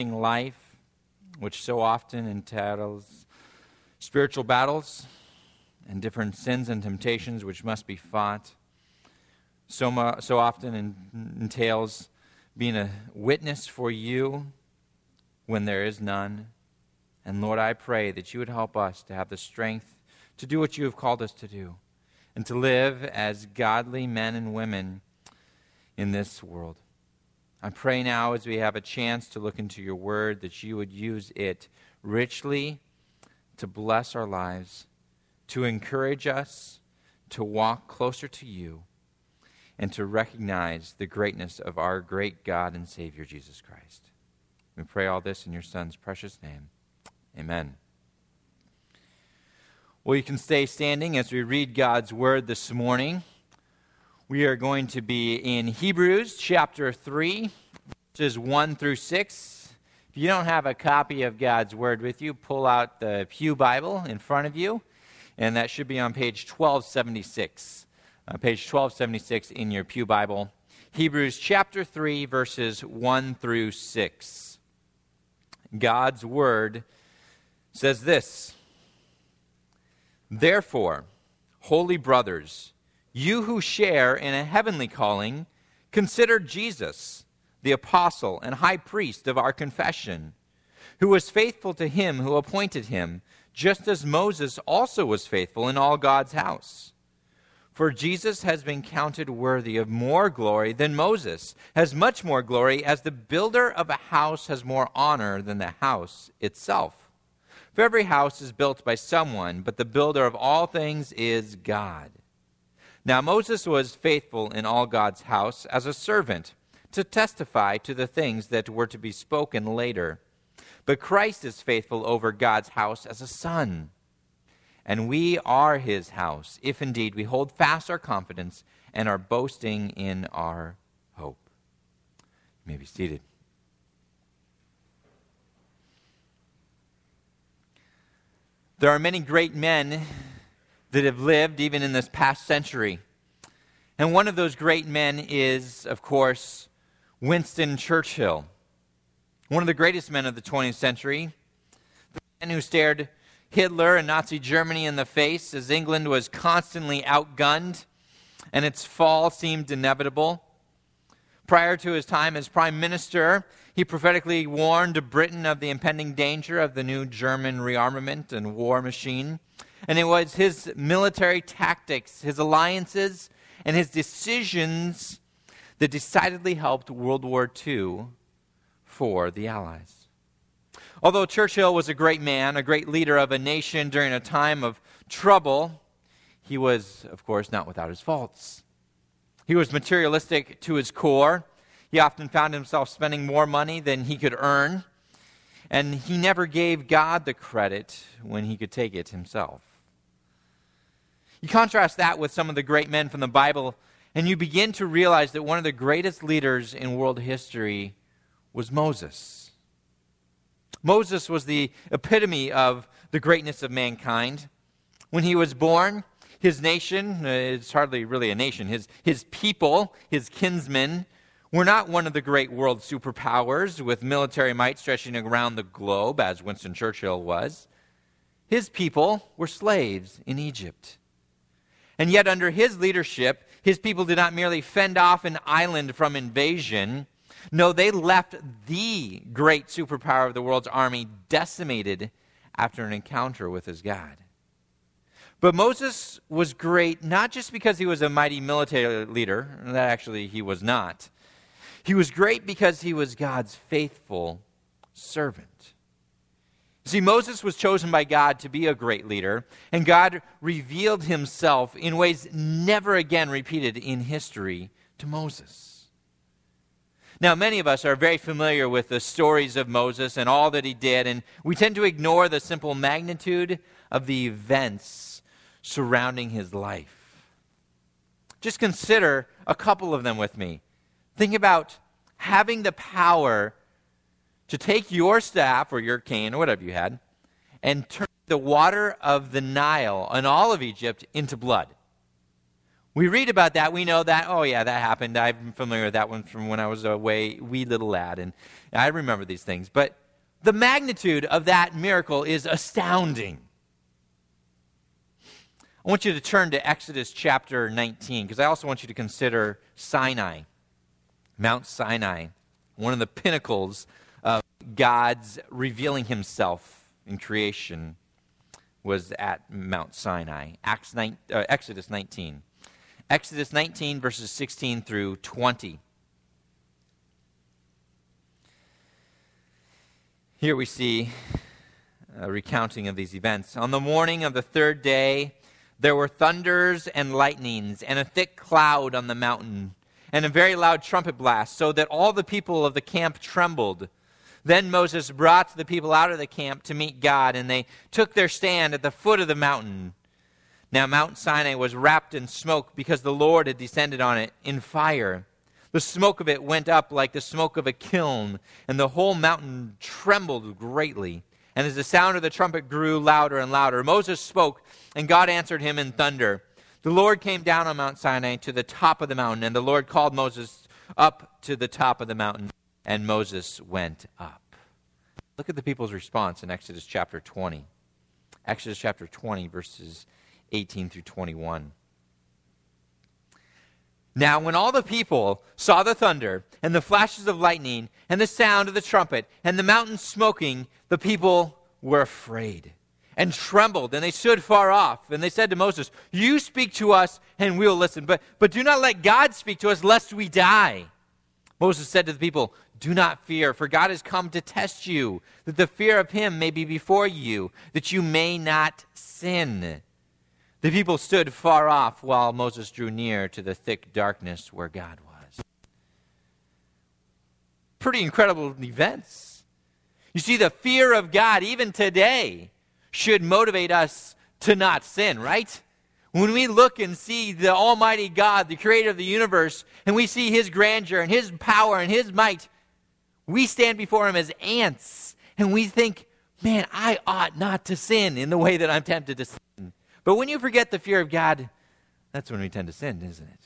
life, which so often entails spiritual battles and different sins and temptations which must be fought, so often entails being a witness for you when there is none. And Lord, I pray that you would help us to have the strength to do what you have called us to do and to live as godly men and women in this world. I pray now as we have a chance to look into your word that you would use it richly to bless our lives, to encourage us to walk closer to you, and to recognize the greatness of our great God and Savior, Jesus Christ. We pray all this in your Son's precious name. Amen. Well, you can stay standing as we read God's word this morning. We are going to be in Hebrews chapter 3, verses 1 through 6. If you don't have a copy of God's word with you, pull out the Pew Bible in front of you, and that should be on page 1276. Page 1276 in your Pew Bible. Hebrews chapter 3, verses 1 through 6. God's word says this: "Therefore, holy brothers, you who share in a heavenly calling, consider Jesus, the apostle and high priest of our confession, who was faithful to him who appointed him, just as Moses also was faithful in all God's house. For Jesus has been counted worthy of more glory than Moses, has much more glory, as the builder of a house has more honor than the house itself. For every house is built by someone, but the builder of all things is God. Now Moses was faithful in all God's house as a servant, to testify to the things that were to be spoken later. But Christ is faithful over God's house as a son. And we are his house, if indeed we hold fast our confidence and are boasting in our hope." You may be seated. There are many great men that have lived even in this past century. And one of those great men is, of course, Winston Churchill, one of the greatest men of the 20th century, the man who stared Hitler and Nazi Germany in the face as England was constantly outgunned and its fall seemed inevitable. Prior to his time as prime minister, he prophetically warned Britain of the impending danger of the new German rearmament and war machine. And it was his military tactics, his alliances, and his decisions that decidedly helped World War II for the Allies. Although Churchill was a great man, a great leader of a nation during a time of trouble, he was, of course, not without his faults. He was materialistic to his core. He often found himself spending more money than he could earn, and he never gave God the credit when he could take it himself. You contrast that with some of the great men from the Bible, and you begin to realize that one of the greatest leaders in world history was Moses. Moses was the epitome of the greatness of mankind. When he was born, his nation, it's hardly really a nation, his people, his kinsmen, were not one of the great world superpowers with military might stretching around the globe, as Winston Churchill was. His people were slaves in Egypt. And yet under his leadership, his people did not merely fend off an island from invasion. No, they left the great superpower of the world's army decimated after an encounter with his God. But Moses was great not just because he was a mighty military leader. That actually he was not. He was great because he was God's faithful servant. See, Moses was chosen by God to be a great leader, and God revealed himself in ways never again repeated in history to Moses. Now, many of us are very familiar with the stories of Moses and all that he did, and we tend to ignore the simple magnitude of the events surrounding his life. Just consider a couple of them with me. Think about having the power to take your staff or your cane or whatever you had and turn the water of the Nile and all of Egypt into blood. We read about that. We know that, oh yeah, that happened. I'm familiar with that one from when I was a wee little lad, and I remember these things. But the magnitude of that miracle is astounding. I want you to turn to Exodus chapter 19, because I also want you to consider Sinai, Mount Sinai, one of the pinnacles of God's revealing himself in creation was at Mount Sinai. Exodus 19. Exodus 19, verses 16 through 20. Here we see a recounting of these events. On the morning of the third day, there were thunders and lightnings, and a thick cloud on the mountain, and a very loud trumpet blast, so that all the people of the camp trembled. Then Moses brought the people out of the camp to meet God, and they took their stand at the foot of the mountain. Now Mount Sinai was wrapped in smoke, because the Lord had descended on it in fire. The smoke of it went up like the smoke of a kiln, and the whole mountain trembled greatly. And as the sound of the trumpet grew louder and louder, Moses spoke, and God answered him in thunder. The Lord came down on Mount Sinai to the top of the mountain, and the Lord called Moses up to the top of the mountain, and Moses went up. Look at the people's response in Exodus chapter 20. Exodus chapter 20, verses 18 through 21. Now when all the people saw the thunder and the flashes of lightning and the sound of the trumpet and the mountain smoking, the people were afraid and trembled, and they stood far off. And they said to Moses, "You speak to us, and we will listen. But do not let God speak to us, lest we die." Moses said to the people, "Do not fear, for God has come to test you, that the fear of him may be before you, that you may not sin." The people stood far off while Moses drew near to the thick darkness where God was. Pretty incredible events. You see, the fear of God, even today, should motivate us to not sin, right? When we look and see the Almighty God, the creator of the universe, and we see his grandeur and his power and his might, we stand before him as ants, and we think, man, I ought not to sin in the way that I'm tempted to sin. But when you forget the fear of God, that's when we tend to sin, isn't it?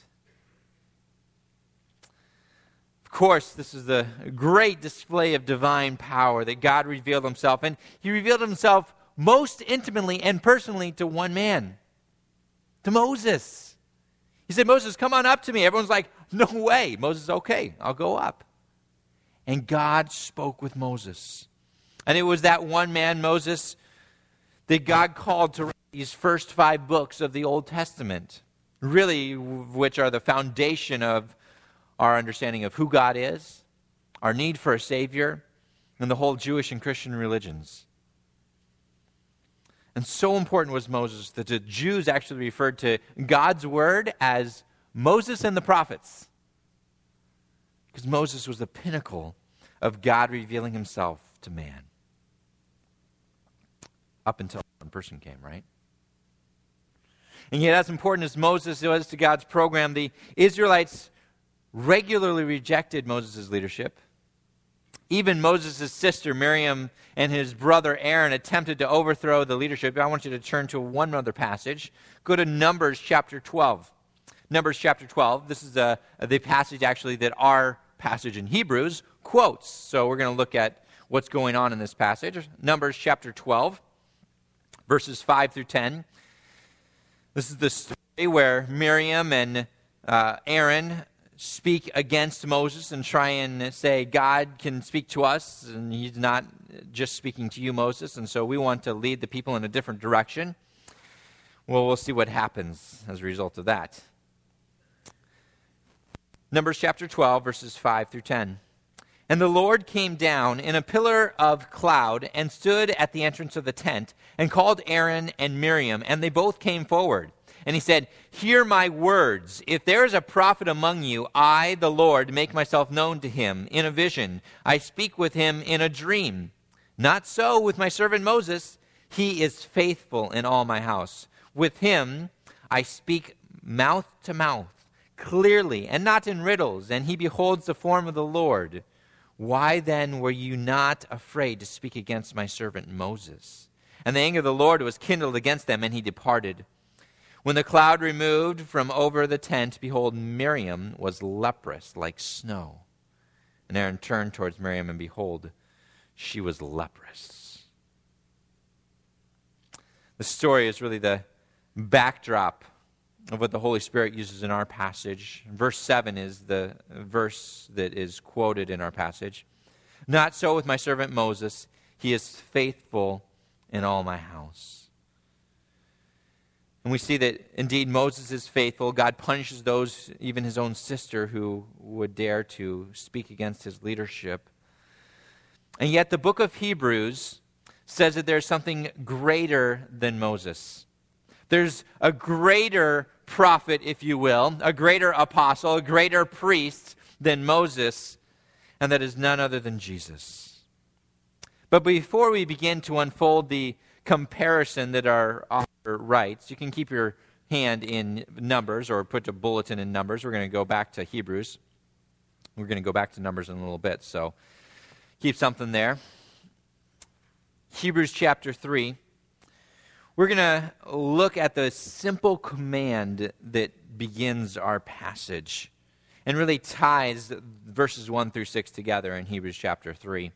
Of course, this is the great display of divine power that God revealed himself. And he revealed himself most intimately and personally to one man, to Moses. He said, "Moses, come on up to me." Everyone's like, "No way." Moses, "Okay, I'll go up." And God spoke with Moses. And it was that one man, Moses, that God called to write these first 5 books of the Old Testament, really which are the foundation of our understanding of who God is, our need for a Savior, and the whole Jewish and Christian religions. And so important was Moses that the Jews actually referred to God's word as Moses and the prophets, because Moses was the pinnacle of God revealing himself to man. Up until one person came, right? And yet, as important as Moses was to God's program, the Israelites regularly rejected Moses' leadership. Even Moses' sister Miriam and his brother Aaron attempted to overthrow the leadership. I want you to turn to one other passage. Go to Numbers chapter 12. Numbers chapter 12. This is the passage actually that our passage in Hebrews quotes. So we're going to look at what's going on in this passage. Numbers chapter 12, verses 5 through 10. This is the story where Miriam and Aaron speak against Moses and try and say, God can speak to us, and he's not just speaking to you, Moses, and so we want to lead the people in a different direction. Well, we'll see what happens as a result of that. Numbers chapter 12, verses 5 through 10. And the Lord came down in a pillar of cloud and stood at the entrance of the tent and called Aaron and Miriam, and they both came forward. And he said, "Hear my words. If there is a prophet among you, I, the Lord, make myself known to him in a vision. I speak with him in a dream. Not so with my servant Moses. He is faithful in all my house. With him I speak mouth to mouth, clearly, and not in riddles, and he beholds the form of the Lord. Why then were you not afraid to speak against my servant Moses?" And the anger of the Lord was kindled against them, and he departed. When the cloud removed from over the tent, behold, Miriam was leprous like snow. And Aaron turned towards Miriam, and behold, she was leprous. The story is really the backdrop of what the Holy Spirit uses in our passage. Verse 7 is the verse that is quoted in our passage. Not so with my servant Moses. He is faithful in all my house. And we see that indeed Moses is faithful. God punishes those, even his own sister, who would dare to speak against his leadership. And yet the book of Hebrews says that there's something greater than Moses. There's a greater prophet, if you will, a greater apostle, a greater priest than Moses, and that is none other than Jesus. But before we begin to unfold the comparison that our author writes, you can keep your hand in Numbers or put a bulletin in Numbers. We're going to go back to Hebrews. We're going to go back to Numbers in a little bit, so keep something there. Hebrews chapter 3. We're going to look at the simple command that begins our passage and really ties verses 1 through 6 together in Hebrews chapter 3.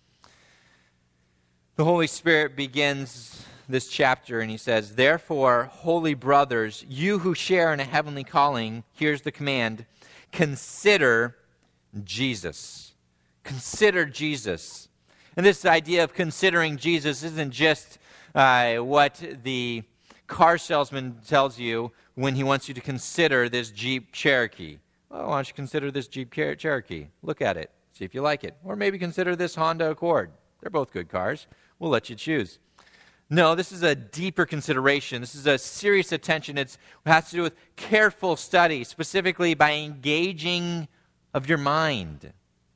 The Holy Spirit begins this chapter and he says, "Therefore, holy brothers, you who share in a heavenly calling," here's the command, "consider Jesus." Consider Jesus. And this idea of considering Jesus isn't just what the car salesman tells you when he wants you to consider this Jeep Cherokee. Well, why don't you consider this Jeep Cherokee? Look at it. See if you like it. Or maybe consider this Honda Accord. They're both good cars. We'll let you choose. No, this is a deeper consideration. This is a serious attention. It has to do with careful study, specifically by engaging of your mind.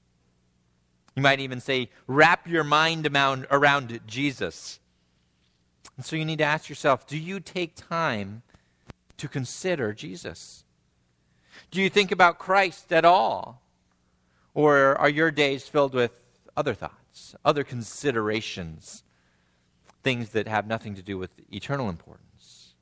You might even say, wrap your mind around Jesus. And so you need to ask yourself, do you take time to consider Jesus? Do you think about Christ at all? Or are your days filled with other thoughts, other considerations, things that have nothing to do with eternal importance?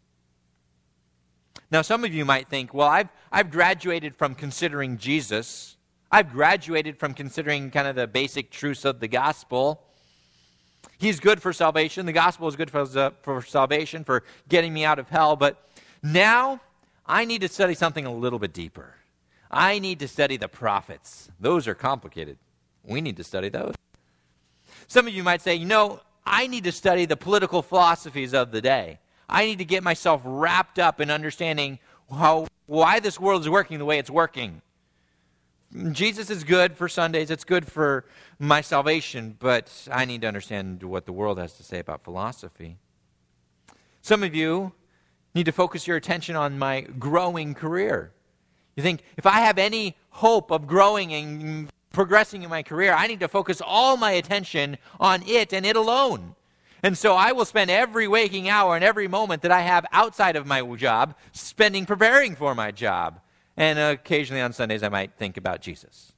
Now, some of you might think, well, I've graduated from considering Jesus. I've graduated from considering kind of the basic truths of the gospel. He's good for salvation. The gospel is good for salvation, for getting me out of hell. But now I need to study something a little bit deeper. I need to study the prophets. Those are complicated. We need to study those. Some of you might say, I need to study the political philosophies of the day. I need to get myself wrapped up in understanding why this world is working the way it's working. Jesus is good for Sundays. It's good for my salvation, but I need to understand what the world has to say about philosophy. Some of you need to focus your attention on my growing career. You think, if I have any hope of growing and progressing in my career, I need to focus all my attention on it and it alone. And so I will spend every waking hour and every moment that I have outside of my job spending preparing for my job. And occasionally on Sundays, I might think about Jesus.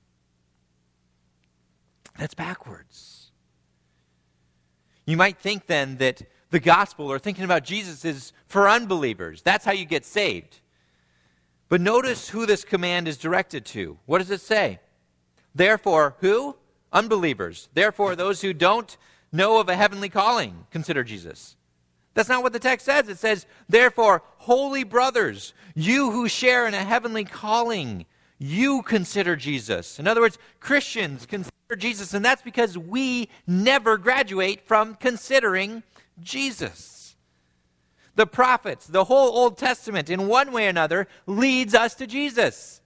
That's backwards. You might think then that the gospel or thinking about Jesus is for unbelievers. That's how you get saved. But notice who this command is directed to. What does it say? Therefore, who? Unbelievers. Therefore, those who don't know of a heavenly calling, consider Jesus. That's not what the text says. It says, therefore, holy brothers, you who share in a heavenly calling, you consider Jesus. In other words, Christians consider Jesus, and that's because we never graduate from considering Jesus. The prophets, the whole Old Testament, in one way or another, leads us to Jesus.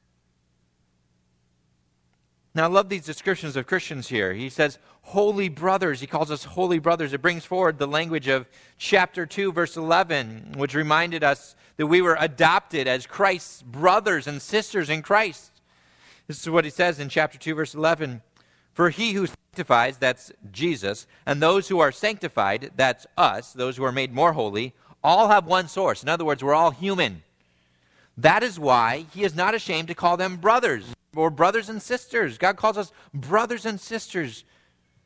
Now, I love these descriptions of Christians here. He says, holy brothers. He calls us holy brothers. It brings forward the language of chapter 2, verse 11, which reminded us that we were adopted as Christ's brothers and sisters in Christ. This is what he says in chapter 2, verse 11. For he who sanctifies, that's Jesus, and those who are sanctified, that's us, those who are made more holy, all have one source. In other words, we're all human. That is why he is not ashamed to call them brothers or brothers and sisters. God calls us brothers and sisters.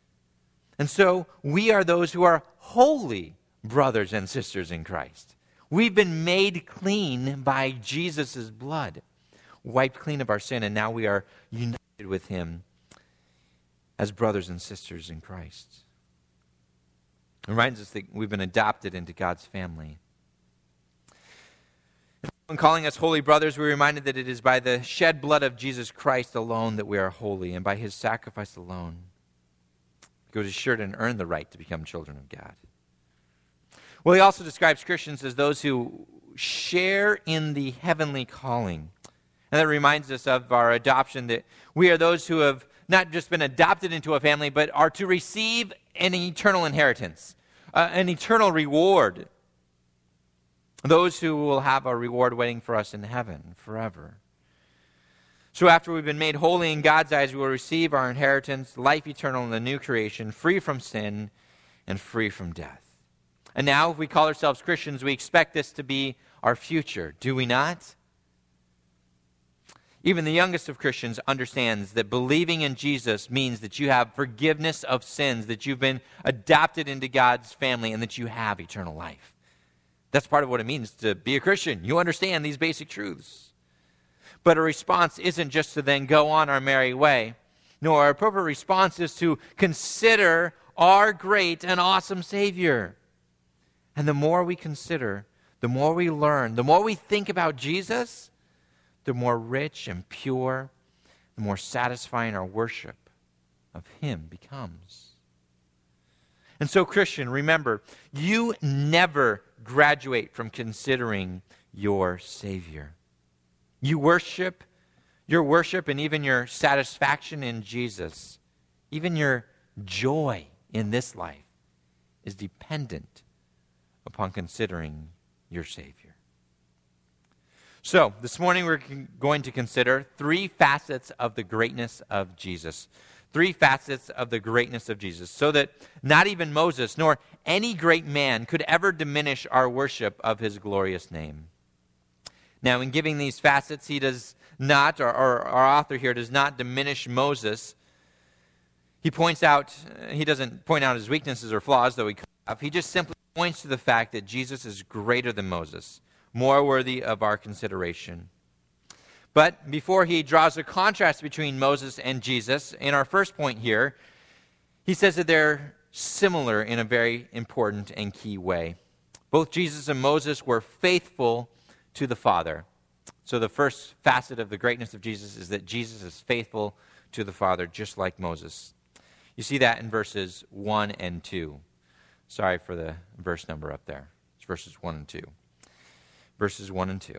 And so we are those who are holy brothers and sisters in Christ. We've been made clean by Jesus' blood, wiped clean of our sin, and now we are united with him as brothers and sisters in Christ. It reminds us that we've been adopted into God's family. When calling us holy brothers, we're reminded that it is by the shed blood of Jesus Christ alone that we are holy, and by his sacrifice alone. Because he's sure to earn the right to become children of God. Well, he also describes Christians as those who share in the heavenly calling. And that reminds us of our adoption, that we are those who have not just been adopted into a family, but are to receive an eternal inheritance, an eternal reward. Those who will have a reward waiting for us in heaven forever. So after we've been made holy in God's eyes, we will receive our inheritance, life eternal in the new creation, free from sin and free from death. And now, if we call ourselves Christians, we expect this to be our future, do we not? Even the youngest of Christians understands that believing in Jesus means that you have forgiveness of sins, that you've been adopted into God's family, and that you have eternal life. That's part of what it means to be a Christian. You understand these basic truths. But a response isn't just to then go on our merry way. No, our appropriate response is to consider our great and awesome Savior. And the more we consider, the more we learn, the more we think about Jesus, the more rich and pure, the more satisfying our worship of him becomes. And so, Christian, remember, you never graduate from considering your Savior. Your worship and even your satisfaction in Jesus, even your joy in this life, is dependent upon considering your Savior. So, this morning we're going to consider three facets of the greatness of Jesus. Three facets of the greatness of Jesus, so that not even Moses nor any great man could ever diminish our worship of his glorious name. Now, in giving these facets, he does not, or our author here does not diminish Moses. He doesn't point out his weaknesses or flaws, though he could have. He just simply points to the fact that Jesus is greater than Moses, more worthy of our consideration. But before he draws a contrast between Moses and Jesus, in our first point here, he says that they're similar in a very important and key way. Both Jesus and Moses were faithful to the Father. So the first facet of the greatness of Jesus is that Jesus is faithful to the Father, just like Moses. You see that in verses 1 and 2. Sorry for the verse number up there. It's verses 1 and 2. Verses 1 and 2.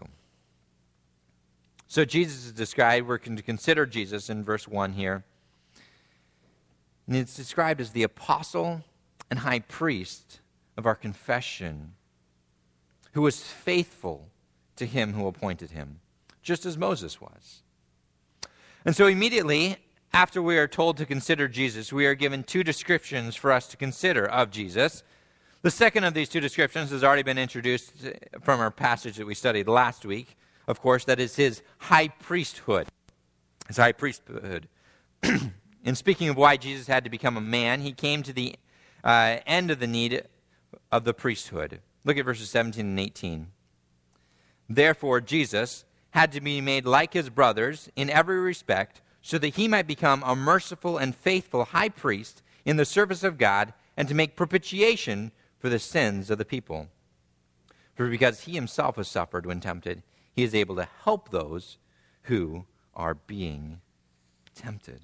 So Jesus is described, we're going to consider Jesus in verse 1 here. And it's described as the apostle and high priest of our confession, who was faithful to him who appointed him, just as Moses was. And so immediately after we are told to consider Jesus, we are given two descriptions for us to consider of Jesus. The second of these two descriptions has already been introduced from our passage that we studied last week. Of course, that is his high priesthood. His high priesthood. In speaking of why Jesus had to become a man, he came to the end of the need of the priesthood. Look at verses 17 and 18. Therefore, Jesus had to be made like his brothers in every respect, so that he might become a merciful and faithful high priest in the service of God, and to make propitiation for the sins of the people. For because he himself has suffered when tempted, he is able to help those who are being tempted.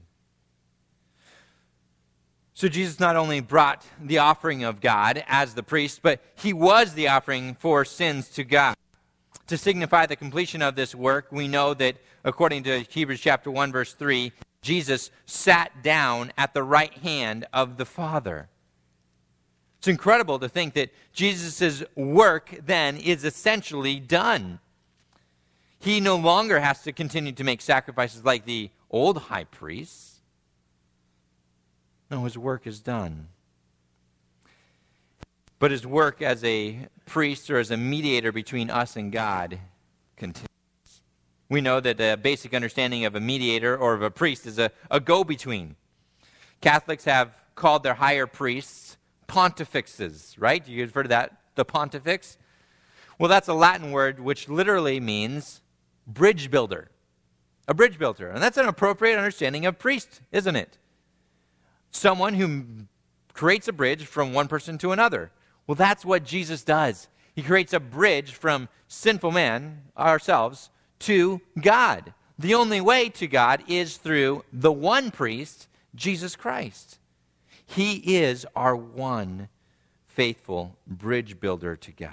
So Jesus not only brought the offering of God as the priest, but he was the offering for sins to God. To signify the completion of this work, we know that according to Hebrews chapter 1, verse 3, Jesus sat down at the right hand of the Father. It's incredible to think that Jesus' work then is essentially done. He no longer has to continue to make sacrifices like the old high priests. No, his work is done. But his work as a priest or as a mediator between us and God continues. We know that the basic understanding of a mediator or of a priest is a go-between. Catholics have called their higher priests pontifexes, right? You've heard of that, the pontifex? Well, that's a Latin word which literally means bridge builder. A bridge builder. And that's an appropriate understanding of priest, isn't it? Someone who creates a bridge from one person to another. Well, that's what Jesus does. He creates a bridge from sinful man, ourselves, to God. The only way to God is through the one priest, Jesus Christ. He is our one faithful bridge builder to God.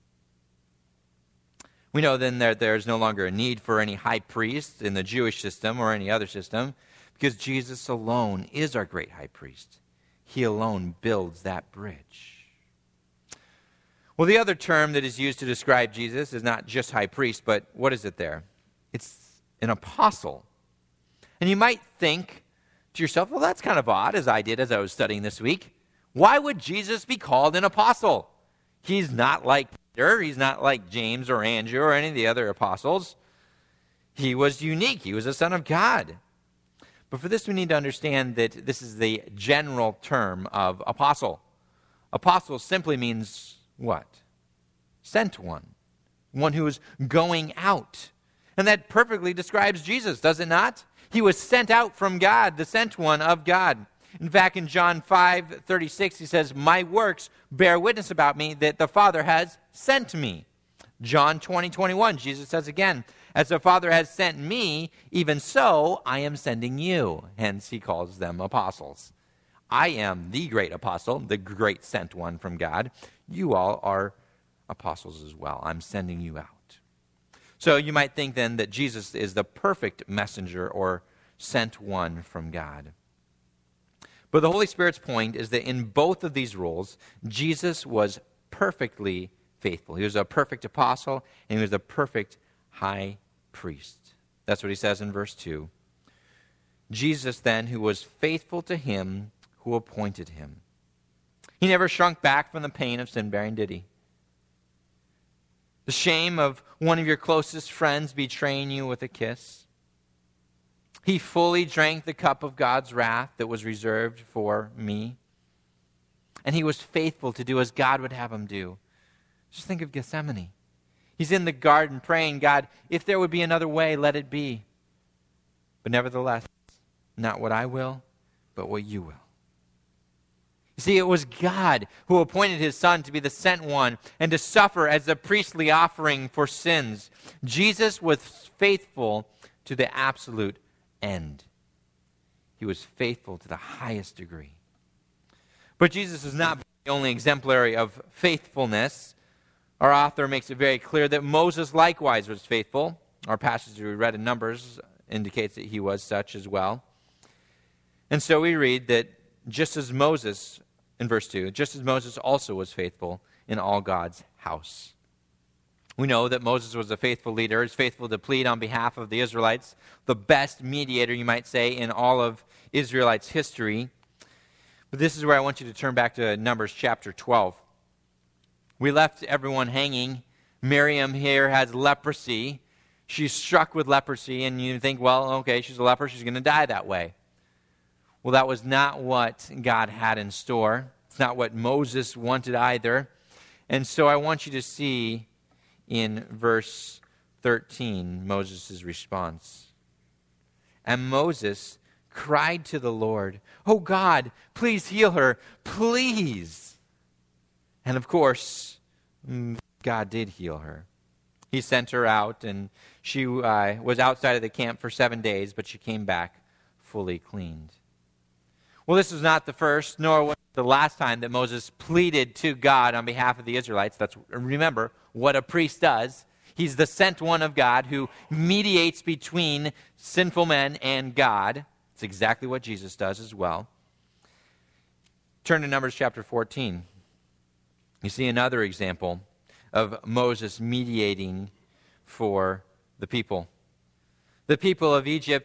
We know then that there is no longer a need for any high priest in the Jewish system or any other system, because Jesus alone is our great high priest. He alone builds that bridge. Well, the other term that is used to describe Jesus is not just high priest, but what is it there? It's an apostle. And you might think to yourself, well, that's kind of odd, as I did as I was studying this week. Why would Jesus be called an apostle? He's not like Peter. He's not like James or Andrew or any of the other apostles. He was unique. He was a son of God. But for this, we need to understand that this is the general term of apostle. Apostle simply means what? Sent one. One who is going out. And that perfectly describes Jesus, does it not? He was sent out from God, the sent one of God. In fact, in John 5:36, he says, "My works bear witness about me that the Father has sent me." John 20:21, Jesus says again, "As the Father has sent me, even so I am sending you." Hence, he calls them apostles. I am the great apostle, the great sent one from God. You all are apostles as well. I'm sending you out. So you might think then that Jesus is the perfect messenger or sent one from God. But the Holy Spirit's point is that in both of these roles, Jesus was perfectly faithful. He was a perfect apostle, and he was a perfect high priest. That's what he says in verse 2. Jesus then, who was faithful to him who appointed him. He never shrunk back from the pain of sin bearing, did he? The shame of one of your closest friends betraying you with a kiss. He fully drank the cup of God's wrath that was reserved for me. And he was faithful to do as God would have him do. Just think of Gethsemane. He's in the garden praying, "God, if there would be another way, let it be. But nevertheless, not what I will, but what you will." You see, it was God who appointed his Son to be the sent one and to suffer as the priestly offering for sins. Jesus was faithful to the absolute end. He was faithful to the highest degree. But Jesus is not the only exemplary of faithfulness. Our author makes it very clear that Moses likewise was faithful. Our passage we read in Numbers indicates that he was such as well. And so we read that just as Moses, in verse 2, just as Moses also was faithful in all God's house. We know that Moses was a faithful leader. He's faithful to plead on behalf of the Israelites, the best mediator, you might say, in all of Israelites' history. But this is where I want you to turn back to Numbers chapter 12. We left everyone hanging. Miriam here has leprosy. She's struck with leprosy, and you think, well, okay, she's a leper. She's going to die that way. Well, that was not what God had in store. It's not what Moses wanted either. And so I want you to see in verse 13, Moses' response. And Moses cried to the Lord, "Oh God, please heal her, please." And of course, God did heal her. He sent her out, and she was outside of the camp for 7 days, but she came back fully cleaned. Well, this was not the first, nor was it the last time that Moses pleaded to God on behalf of the Israelites. Remember what a priest does. He's the sent one of God who mediates between sinful men and God. It's exactly what Jesus does as well. Turn to Numbers chapter 14. You see another example of Moses mediating for the people. The people of Israel,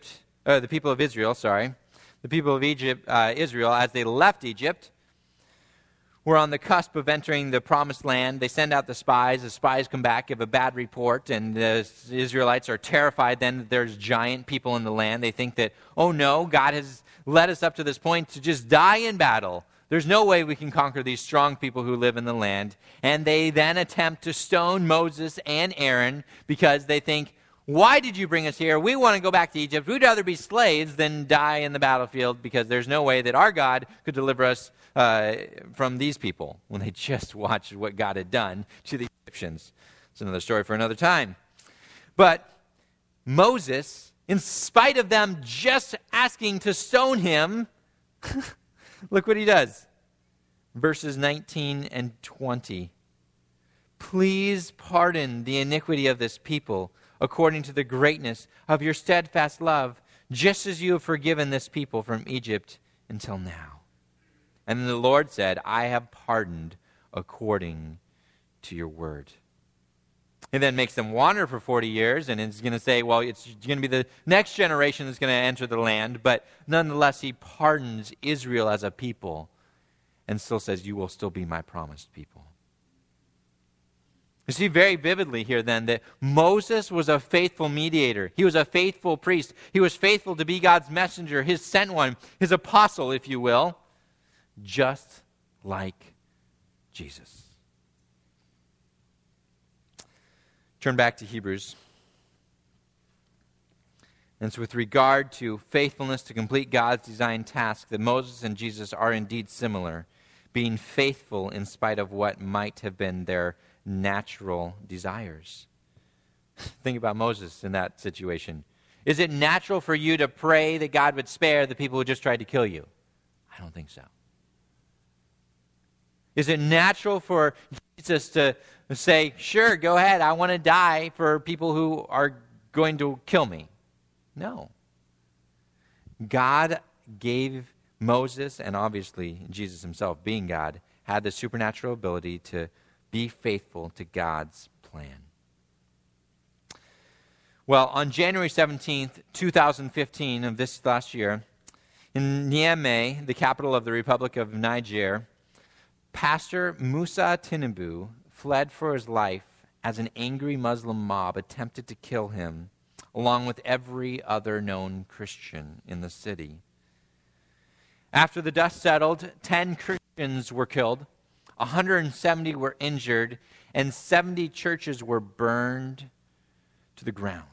Israel, as they left Egypt, were on the cusp of entering the promised land. They send out the spies. The spies come back, give a bad report, and the Israelites are terrified then that there's giant people in the land. They think that, oh no, God has led us up to this point to just die in battle. There's no way we can conquer these strong people who live in the land. And they then attempt to stone Moses and Aaron because they think, why did you bring us here? We want to go back to Egypt. We'd rather be slaves than die in the battlefield because there's no way that our God could deliver us from these people when they just watched what God had done to the Egyptians. It's another story for another time. But Moses, in spite of them just asking to stone him, look what he does. Verses 19 and 20. Please pardon the iniquity of this people according to the greatness of your steadfast love, just as you have forgiven this people from Egypt until now. And then the Lord said, I have pardoned according to your word. He then makes them wander for 40 years, and is going to say, well, it's going to be the next generation that's going to enter the land, but nonetheless, he pardons Israel as a people and still says, you will still be my promised people. You see very vividly here then that Moses was a faithful mediator. He was a faithful priest. He was faithful to be God's messenger, his sent one, his apostle, if you will, just like Jesus. Turn back to Hebrews. And it's with regard to faithfulness to complete God's designed task that Moses and Jesus are indeed similar, being faithful in spite of what might have been their natural desires. Think about Moses in that situation. Is it natural for you to pray that God would spare the people who just tried to kill you? I don't think so. Is it natural for Jesus to say, sure, go ahead, I want to die for people who are going to kill me? No. God gave Moses, and obviously Jesus himself, being God, had the supernatural ability to be faithful to God's plan. Well, on January 17th, 2015, of this last year, in Niamey, the capital of the Republic of Niger, Pastor Musa Tinubu fled for his life as an angry Muslim mob attempted to kill him, along with every other known Christian in the city. After the dust settled, 10 Christians were killed, 170 were injured, and 70 churches were burned to the ground.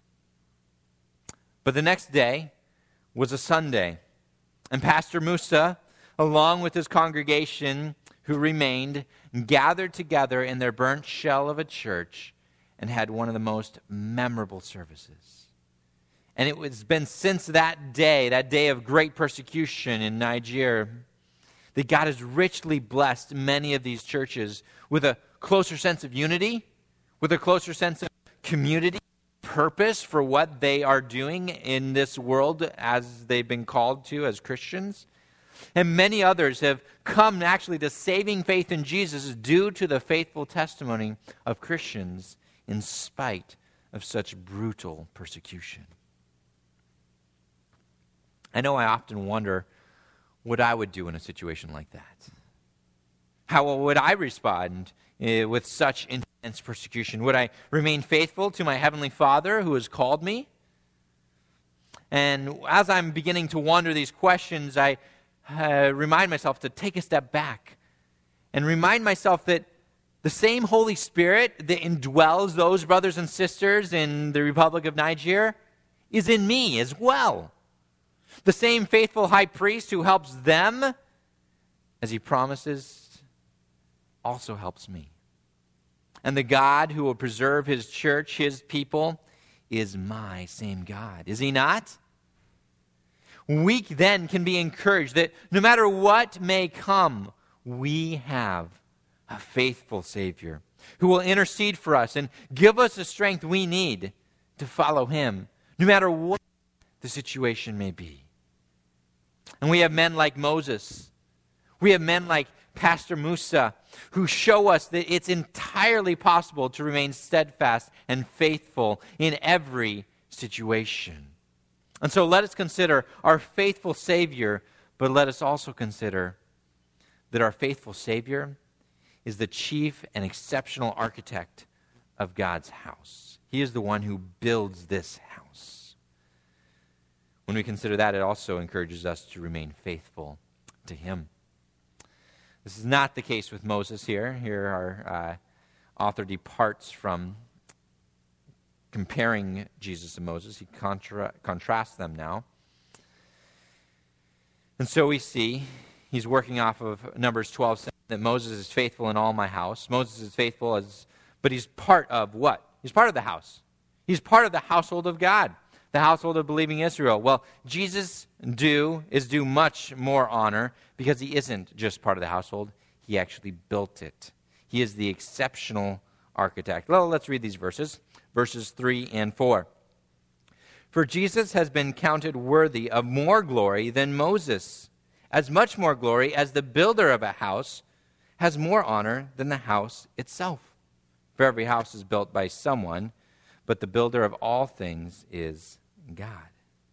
But the next day was a Sunday, and Pastor Musa, along with his congregation who remained, gathered together in their burnt shell of a church and had one of the most memorable services. And it has been since that day of great persecution in Niger, that God has richly blessed many of these churches with a closer sense of unity, with a closer sense of community, purpose for what they are doing in this world as they've been called to as Christians. And many others have come actually to saving faith in Jesus due to the faithful testimony of Christians in spite of such brutal persecution. I know I often wonder what I would do in a situation like that. How would I respond with such intense persecution? Would I remain faithful to my Heavenly Father who has called me? And as I'm beginning to wonder these questions, I remind myself to take a step back and remind myself that the same Holy Spirit that indwells those brothers and sisters in the Republic of Niger is in me as well. The same faithful high priest who helps them, as he promises, also helps me. And the God who will preserve his church, his people, is my same God. Is he not? We then can be encouraged that no matter what may come, we have a faithful Savior who will intercede for us and give us the strength we need to follow him, no matter what the situation may be. And we have men like Moses. We have men like Pastor Musa who show us that it's entirely possible to remain steadfast and faithful in every situation. And so let us consider our faithful Savior, but let us also consider that our faithful Savior is the chief and exceptional architect of God's house. He is the one who builds this house. When we consider that, it also encourages us to remain faithful to him. This is not the case with Moses here. Here our author departs from comparing Jesus and Moses. He contrasts them now. And so we see he's working off of Numbers 12, saying that Moses is faithful in all my house. Moses is faithful, but he's part of what? He's part of the house. He's part of the household of God, the household of believing Israel. Well, Jesus is due much more honor because he isn't just part of the household. He actually built it. He is the exceptional architect. Well, let's read these verses 3 and 4. For Jesus has been counted worthy of more glory than Moses, as much more glory as the builder of a house has more honor than the house itself. For every house is built by someone, but the builder of all things is God.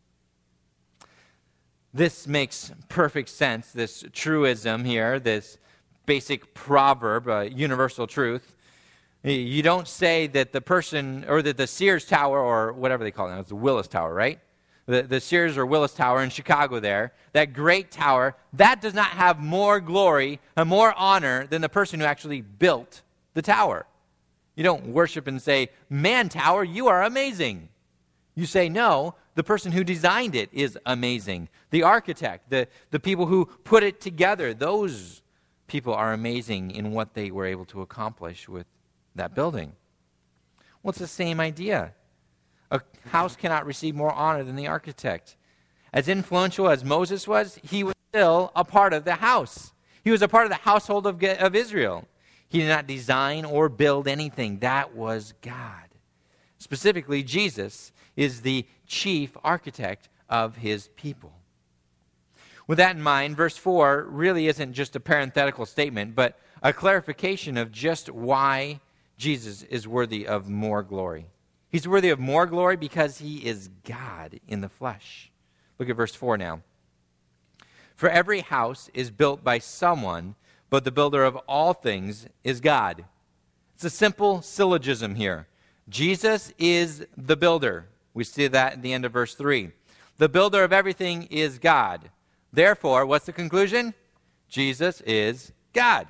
This makes perfect sense, this truism here, this basic proverb, universal truth. You don't say that the person, or that the Sears Tower, or whatever they call it now, it's the Willis Tower, right? The Sears or Willis Tower in Chicago there, that great tower, that does not have more glory and more honor than the person who actually built the tower. You don't worship and say, man, tower, you are amazing. You say, no, the person who designed it is amazing. The architect, the people who put it together, those people are amazing in what they were able to accomplish with that building. Well, it's the same idea. A house cannot receive more honor than the architect. As influential as Moses was, he was still a part of the house. He was a part of the household of Israel. He did not design or build anything. That was God. Specifically, Jesus is the chief architect of his people. With that in mind, verse 4 really isn't just a parenthetical statement, but a clarification of just why Jesus is worthy of more glory. He's worthy of more glory because he is God in the flesh. Look at verse 4 now. For every house is built by someone, but the builder of all things is God. It's a simple syllogism here. Jesus is the builder. We see that at the end of verse 3. The builder of everything is God. Therefore, what's the conclusion? Jesus is God.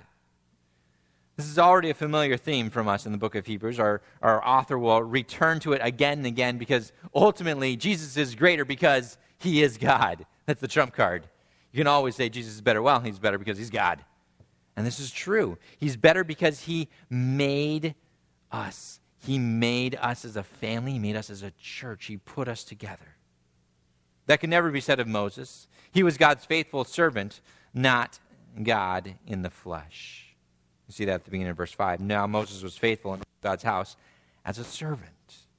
This is already a familiar theme from us in the book of Hebrews. Our author will return to it again and again because ultimately Jesus is greater because he is God. That's the trump card. You can always say Jesus is better. Well, he's better because he's God. And this is true. He's better because he made us. He made us as a family. He made us as a church. He put us together. That can never be said of Moses. He was God's faithful servant, not God in the flesh. You see that at the beginning of verse 5. Now Moses was faithful in God's house as a servant.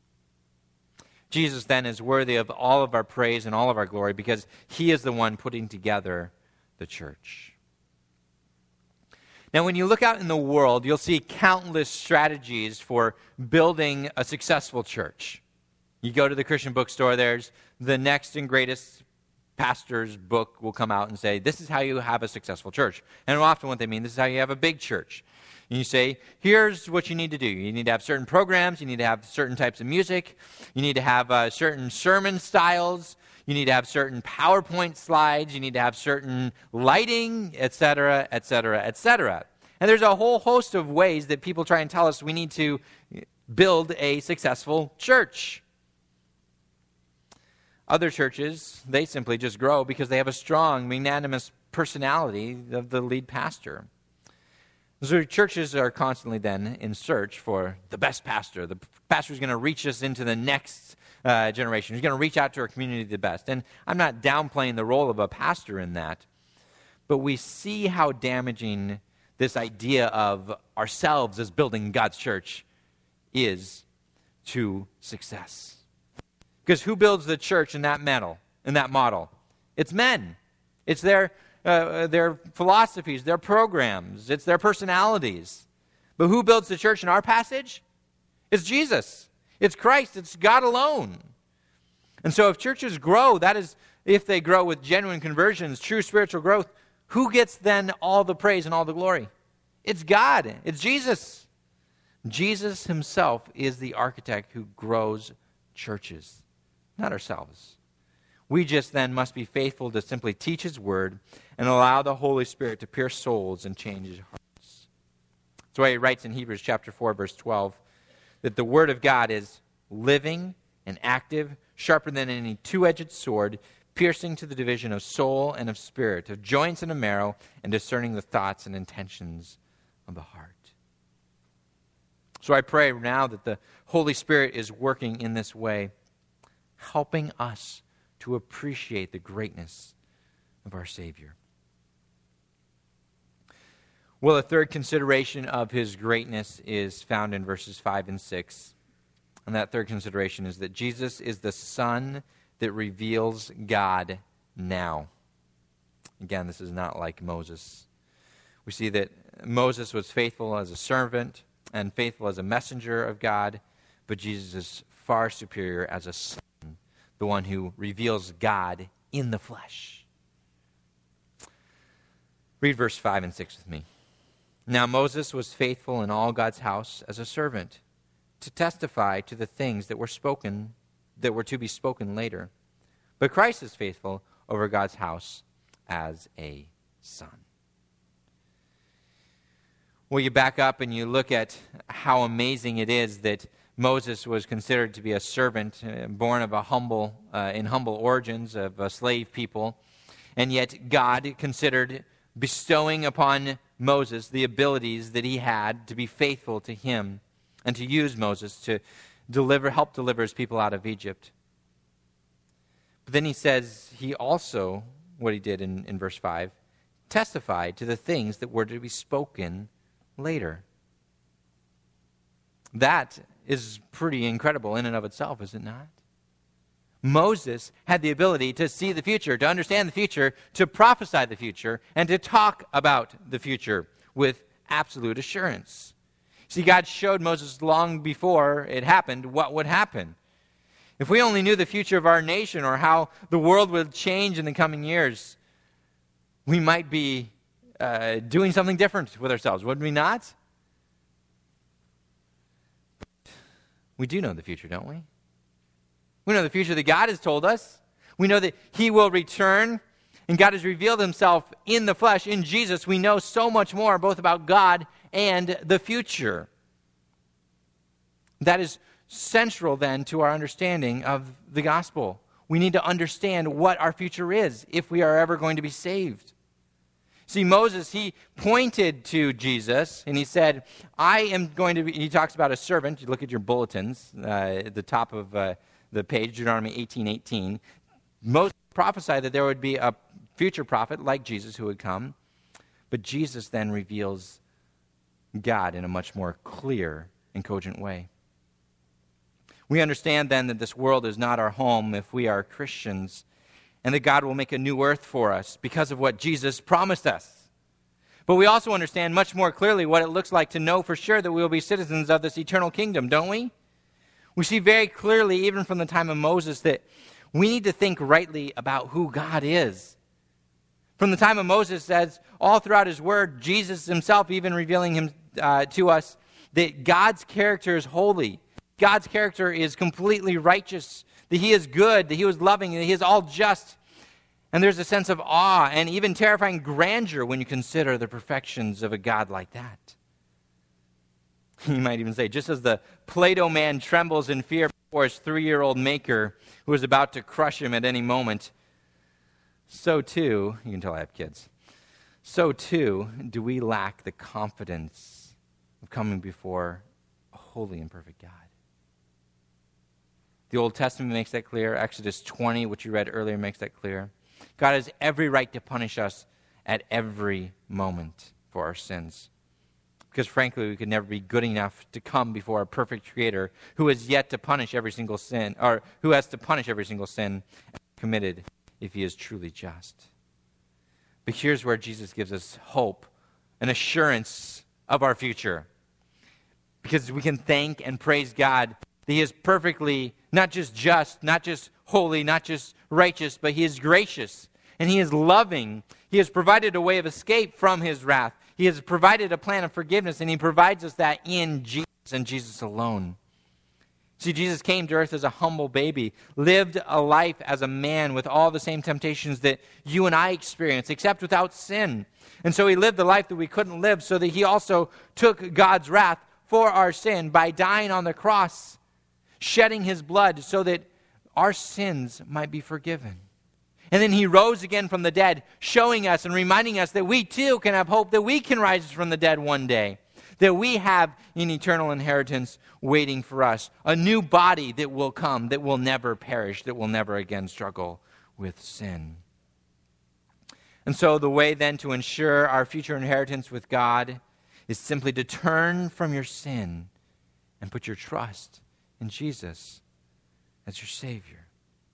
Jesus then is worthy of all of our praise and all of our glory because he is the one putting together the church. Now, when you look out in the world, you'll see countless strategies for building a successful church. You go to the Christian bookstore, there's the next and greatest pastor's book will come out and say, this is how you have a successful church. And often what they mean, this is how you have a big church. And you say, here's what you need to do. You need to have certain programs. You need to have certain types of music. You need to have certain sermon styles. You need to have certain PowerPoint slides. You need to have certain lighting, etc., etc., etc. And there's a whole host of ways that people try and tell us we need to build a successful church. Other churches, they simply just grow because they have a strong, magnanimous personality of the lead pastor. So churches are constantly then in search for the best pastor. The pastor is going to reach us into the next generation. He's going to reach out to our community the best. And I'm not downplaying the role of a pastor in that, but we see how damaging this idea of ourselves as building God's church is to success. Because who builds the church in that model? It's men. It's their philosophies, their programs. It's their personalities. But who builds the church in our passage? It's Jesus. It's Christ. It's God alone. And so if churches grow, that is, if they grow with genuine conversions, true spiritual growth, who gets then all the praise and all the glory? It's God. It's Jesus. Jesus himself is the architect who grows churches. Not ourselves. We just then must be faithful to simply teach his word and allow the Holy Spirit to pierce souls and change hearts. That's why he writes in Hebrews chapter 4, verse 12, that the word of God is living and active, sharper than any two-edged sword, piercing to the division of soul and of spirit, of joints and of marrow, and discerning the thoughts and intentions of the heart. So I pray now that the Holy Spirit is working in this way, helping us to appreciate the greatness of our Savior. Well, the third consideration of his greatness is found in verses 5 and 6. And that third consideration is that Jesus is the Son that reveals God now. Again, this is not like Moses. We see that Moses was faithful as a servant and faithful as a messenger of God, but Jesus is far superior as a son, the one who reveals God in the flesh. Read verse 5 and 6 with me. Now Moses was faithful in all God's house as a servant, to testify to the things that were to be spoken later. But Christ is faithful over God's house as a son. Well, you back up and you look at how amazing it is that Moses was considered to be a servant, born of in humble origins of a slave people, and yet God considered bestowing upon Moses the abilities that he had to be faithful to him and to use Moses to help deliver his people out of Egypt. But then he says he also, what he did in verse 5, testified to the things that were to be spoken later. That is pretty incredible in and of itself, is it not? Moses had the ability to see the future, to understand the future, to prophesy the future, and to talk about the future with absolute assurance. See, God showed Moses long before it happened what would happen. If we only knew the future of our nation or how the world would change in the coming years, we might be doing something different with ourselves, would we not? We do know the future, don't we? We know the future that God has told us. We know that he will return, and God has revealed himself in the flesh, in Jesus. We know so much more both about God and the future. That is central then to our understanding of the gospel. We need to understand what our future is if we are ever going to be saved. See, Moses, he pointed to Jesus, and he said, I am going to be, he talks about a servant. You look at your bulletins at the top of the page, Deuteronomy 18:18. Moses prophesied that there would be a future prophet like Jesus who would come, but Jesus then reveals God in a much more clear and cogent way. We understand then that this world is not our home if we are Christians, and that God will make a new earth for us because of what Jesus promised us. But we also understand much more clearly what it looks like to know for sure that we will be citizens of this eternal kingdom, don't we? We see very clearly, even from the time of Moses, that we need to think rightly about who God is. From the time of Moses, as all throughout his word, Jesus himself even revealing him to us that God's character is holy. God's character is completely righteous, that he is good, that he is loving, that he is all just. And there's a sense of awe and even terrifying grandeur when you consider the perfections of a God like that. You might even say, just as the Play-Doh man trembles in fear before his 3-year-old maker who is about to crush him at any moment, so too, you can tell I have kids, so too do we lack the confidence of coming before a holy and perfect God. The Old Testament makes that clear. Exodus 20, which you read earlier, makes that clear. God has every right to punish us at every moment for our sins. Because frankly, we could never be good enough to come before a perfect Creator who has yet to punish every single sin, or who has to punish every single sin committed if he is truly just. But here's where Jesus gives us hope, an assurance of our future. Because we can thank and praise God that he is perfectly, not just, not just holy, not just righteous, but he is gracious and he is loving. He has provided a way of escape from his wrath. He has provided a plan of forgiveness, and he provides us that in Jesus and Jesus alone. See, Jesus came to earth as a humble baby, lived a life as a man with all the same temptations that you and I experience, except without sin. And so he lived the life that we couldn't live, so that he also took God's wrath for our sin by dying on the cross, shedding his blood so that our sins might be forgiven. And then he rose again from the dead, showing us and reminding us that we too can have hope, that we can rise from the dead one day, that we have an eternal inheritance waiting for us, a new body that will come, that will never perish, that will never again struggle with sin. And so the way then to ensure our future inheritance with God is simply to turn from your sin and put your trust in Jesus as your Savior.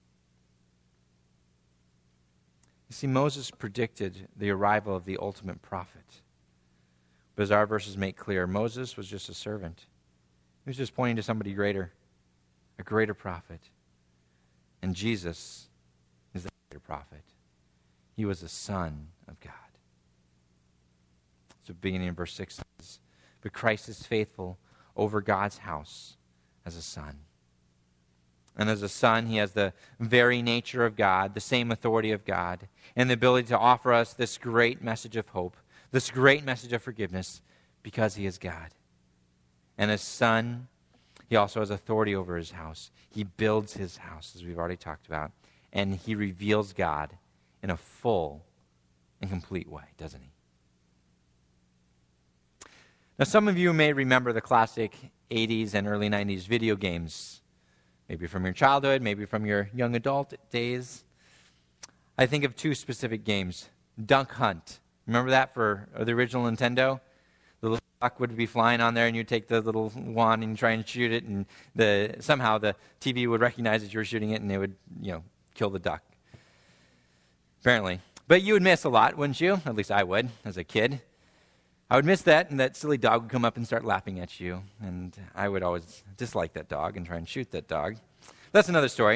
You see, Moses predicted the arrival of the ultimate prophet. But as our verses make clear, Moses was just a servant. He was just pointing to somebody greater, a greater prophet. And Jesus is the greater prophet. He was the Son of God. So beginning in verse 6 says, "But Christ is faithful over God's house as a son." And as a son, he has the very nature of God, the same authority of God, and the ability to offer us this great message of hope, this great message of forgiveness, because he is God. And as son, he also has authority over his house. He builds his house, as we've already talked about, and he reveals God in a full and complete way, doesn't he? Now, some of you may remember the classic 80s and early 90s video games, maybe from your childhood, maybe from your young adult days. I think of two specific games. Duck Hunt. Remember that for the original Nintendo? The little duck would be flying on there, and you'd take the little wand and try and shoot it, and somehow the TV would recognize that you were shooting it, and it would, kill the duck. Apparently. But you would miss a lot, wouldn't you? At least I would, as a kid. I would miss that, and that silly dog would come up and start laughing at you, and I would always dislike that dog and try and shoot that dog. That's another story.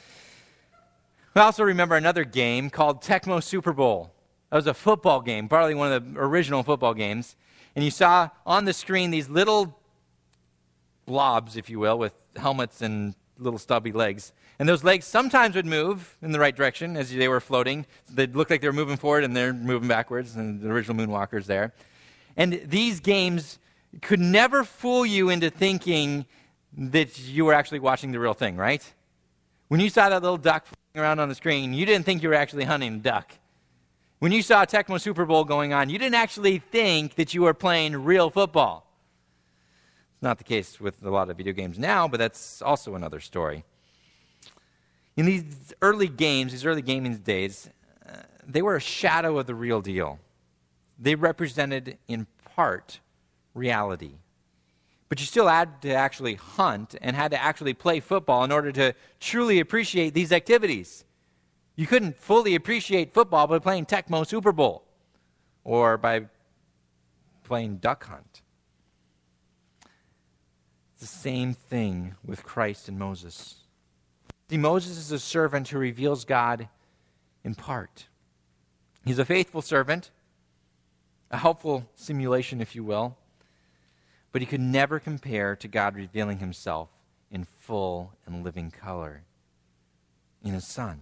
I also remember another game called Tecmo Super Bowl. That was a football game, probably one of the original football games, and you saw on the screen these little blobs, if you will, with helmets and little stubby legs. And those legs sometimes would move in the right direction as they were floating. They'd look like they were moving forward, and they're moving backwards, and the original moonwalker's there. And these games could never fool you into thinking that you were actually watching the real thing, right? When you saw that little duck flying around on the screen, you didn't think you were actually hunting a duck. When you saw Tecmo Super Bowl going on, you didn't actually think that you were playing real football. It's not the case with a lot of video games now, but that's also another story. In these early games, these early gaming days, they were a shadow of the real deal. They represented, in part, reality. But you still had to actually hunt and had to actually play football in order to truly appreciate these activities. You couldn't fully appreciate football by playing Tecmo Super Bowl or by playing Duck Hunt. It's the same thing with Christ and Moses. See, Moses is a servant who reveals God in part. He's a faithful servant, a helpful simulation, if you will, but he could never compare to God revealing himself in full and living color in his Son.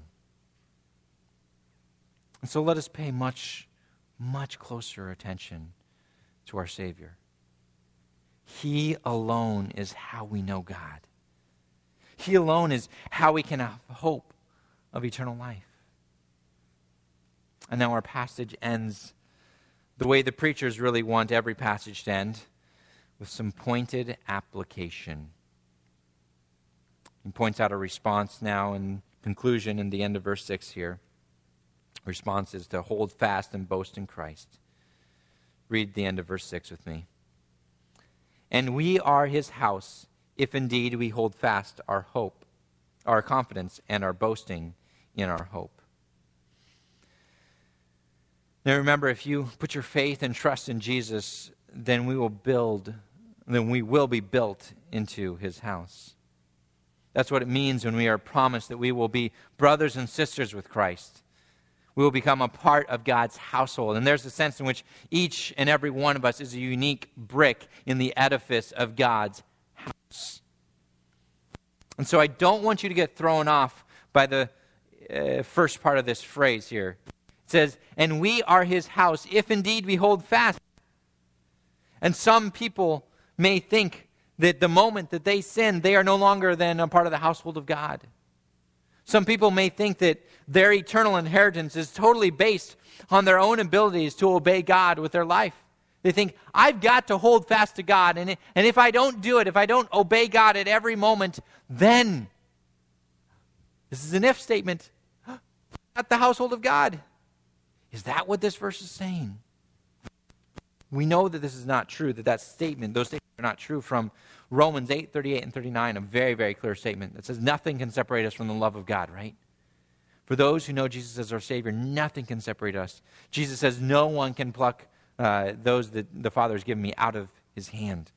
And so let us pay much, much closer attention to our Savior. He alone is how we know God. He alone is how we can have hope of eternal life. And now our passage ends the way the preachers really want every passage to end, with some pointed application. He points out a response now in conclusion in the end of verse 6 here. Response is to hold fast and boast in Christ. Read the end of verse 6 with me. "And we are his house, if indeed we hold fast our hope, our confidence, and our boasting in our hope." Now remember, if you put your faith and trust in Jesus, then we will be built into his house. That's what it means when we are promised that we will be brothers and sisters with Christ. We will become a part of God's household. And there's a sense in which each and every one of us is a unique brick in the edifice of God's house. And so I don't want you to get thrown off by the first part of this phrase here. It says, and we are his house, if indeed we hold fast. And some people may think that the moment that they sin, they are no longer then a part of the household of God. Some people may think that their eternal inheritance is totally based on their own abilities to obey God with their life. They think, I've got to hold fast to God, and if I don't do it, if I don't obey God at every moment, then, this is an if statement, not the household of God. Is that what this verse is saying? We know that this is not true, those statements are not true from Romans 8, 38 and 39, a very, very clear statement that says nothing can separate us from the love of God, right? For those who know Jesus as our Savior, nothing can separate us. Jesus says no one can pluck those that the Father has given me out of his hand.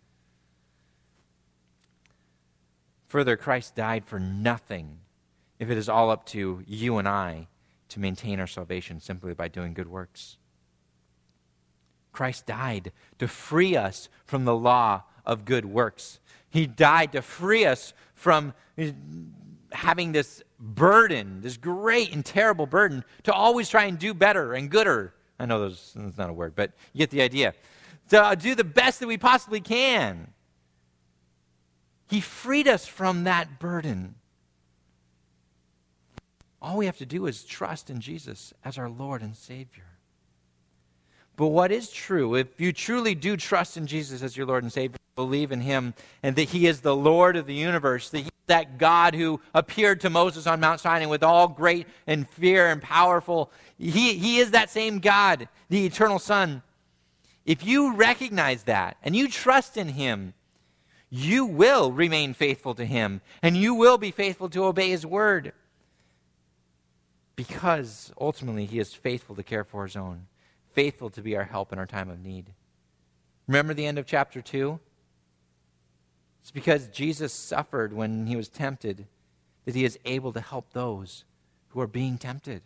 Further, Christ died for nothing if it is all up to you and I to maintain our salvation simply by doing good works. Christ died to free us from the law of good works. He died to free us from having this burden, this great and terrible burden, to always try and do better and gooder. I know that's not a word, but you get the idea. To do the best that we possibly can. He freed us from that burden. All we have to do is trust in Jesus as our Lord and Savior. But what is true, if you truly do trust in Jesus as your Lord and Savior, believe in him, and that he is the Lord of the universe, that he is that God who appeared to Moses on Mount Sinai with all great and fear and powerful, he is that same God, the eternal Son. If you recognize that and you trust in him, you will remain faithful to him, and you will be faithful to obey his word, because ultimately he is faithful to care for his own, faithful to be our help in our time of need. Remember the end of chapter 2? It's because Jesus suffered when he was tempted that he is able to help those who are being tempted.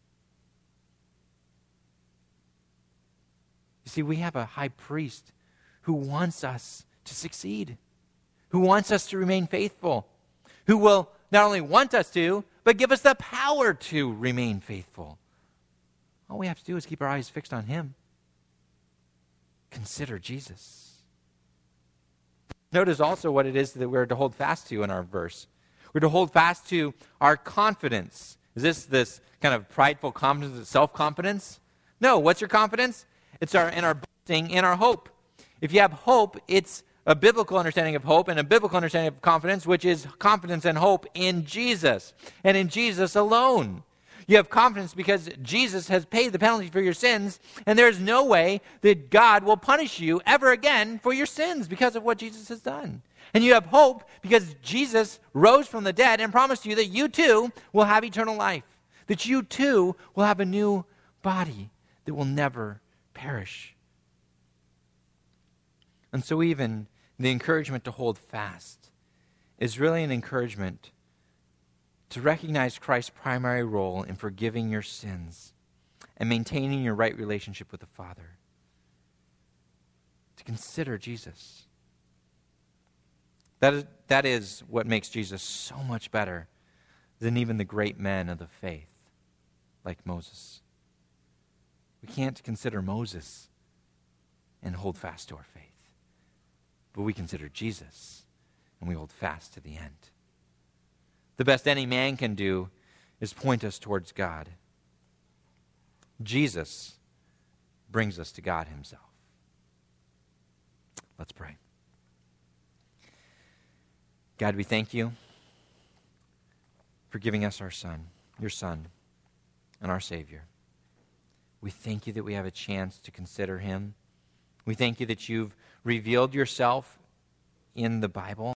You see, we have a high priest who wants us to succeed, who wants us to remain faithful, who will not only want us to, but give us the power to remain faithful. All we have to do is keep our eyes fixed on him. Consider Jesus. Notice also what it is that we're to hold fast to in our verse. We're to hold fast to our confidence. Is this kind of prideful confidence, self-confidence? No, what's your confidence? It's in our boasting, in our hope. If you have hope, it's a biblical understanding of hope and a biblical understanding of confidence, which is confidence and hope in Jesus and in Jesus alone. You have confidence because Jesus has paid the penalty for your sins, and there's no way that God will punish you ever again for your sins because of what Jesus has done. And you have hope because Jesus rose from the dead and promised you that you too will have eternal life, that you too will have a new body that will never perish. And so even the encouragement to hold fast is really an encouragement to recognize Christ's primary role in forgiving your sins and maintaining your right relationship with the Father. To consider Jesus. That is what makes Jesus so much better than even the great men of the faith, like Moses. We can't consider Moses and hold fast to our faith. But we consider Jesus and we hold fast to the end. The best any man can do is point us towards God. Jesus brings us to God himself. Let's pray. God, we thank you for giving us our Son, your Son, and our Savior. We thank you that we have a chance to consider him. We thank you that you've revealed yourself in the Bible.